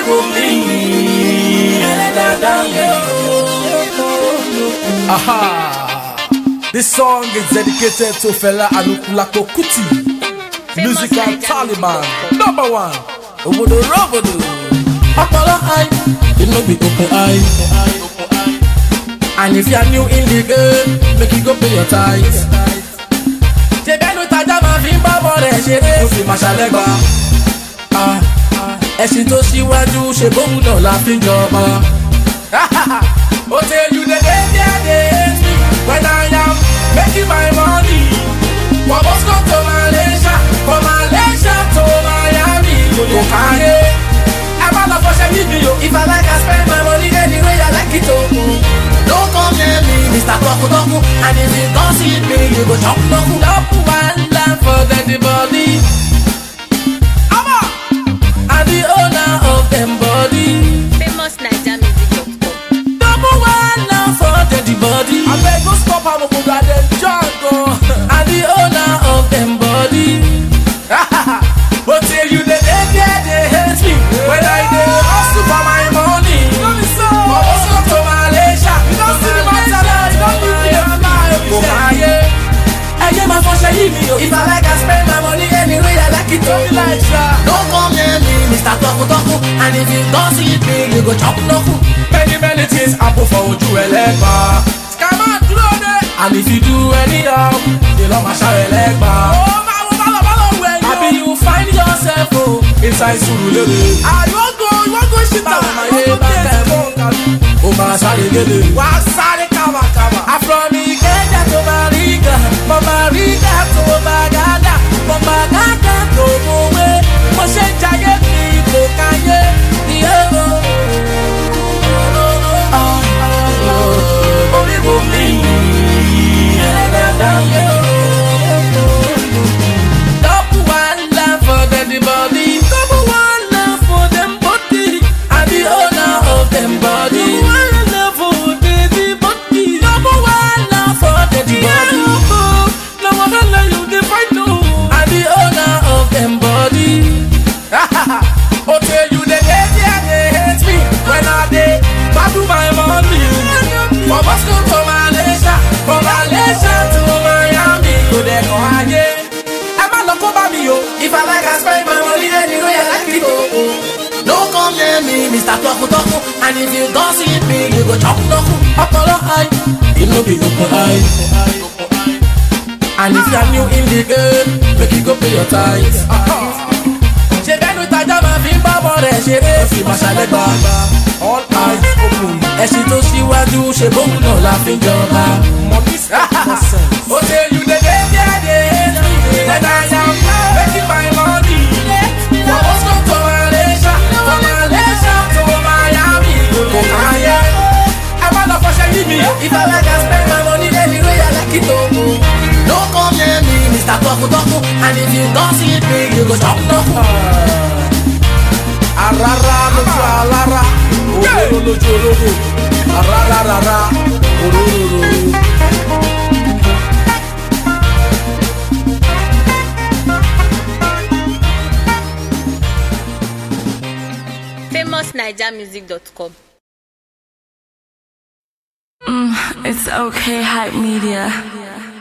Aha! This song is dedicated to fella Anukulako Kuti, musical Taliban, #1. Obodo Robodo. Apollo eye, it no be open eye. And if you are new in the game, make you go pay your tithes. Jebenu taja ma fi babo re sere, o fi masalegba. Ẹ̀sìn tó síwájú ṣe bóun náà la fi jọba. O tell you the day they hate me when I am making my money. For Moscow to Malaysia, from Malaysia to Miami, to Kanye. I'm not for sure if I like I spend my money anyway I like it. Don't come near me, Mr. Toku Toku, and if you don't see me, you go chop Toku. Top one land for the body. I'm the owner of them body. Famous NigerMusic.com. Double one now for the body. I beg go stop am go go dem jungle. I'm the owner of them body. But till you the day they hate me when I dey hustle for my money. For Moscow to Malaysia, You don't see the matter now, you don't live your life. go Kanye. I my function if I like I spend my money anyway I like it. Don't be like that. Don't come near me, Mr. Toku Toku, and if you don't see me, you go chop Toku. Many things happen for Oju Elegba. Come on, do it. And if you do anyhow, they love my show Elegba. Oh my, where Happy you? you find yourself Inside Surulere. you won't go shit down my head back. Oh my sorry, get it. Wasare kama kama. I'm from Ikeja to Mariga, from Mariga to Bagada, from Bagada to Mowe. Moshe Jage Pico Kanye, Top one love for the body, top one love for them body, and the owner of them body. One love for the body, number one love for the body. No one let you define no, and the owner of them body. Oh, tell you the day they hate me when I dey do my money. For Moscow to Malaysia, from Malaysia to Miami, go there go again. I'm a local baby yo. If I like I spend my money anyway I like it. Don't come near me, Mr. Toku Toku, and if you don't see me, you go chop Toku. Apollo eye, it no be open eye. And if you are new in the game, make you go pay your tithes. Jebenu taja ma fi babo re sere, o fi masalegba. All eyes open. Ẹ̀sìn tó síwájú ṣe bóun náà la fi jọba. Money sense. O tell you the day they hate me when I am making my money. For Moscow to Malaysia, from Malaysia to Miami, to Kanye. I'm not for sure if I like I spend my money anyway I like it. Don't come near me, Mr. Toku Toku, and if you don't see me, you go chop Toku. Arara loju alara. Ororo loju orogo. Arara rara. Ororo. Famous NigerMusic.com. It's okay, hype media.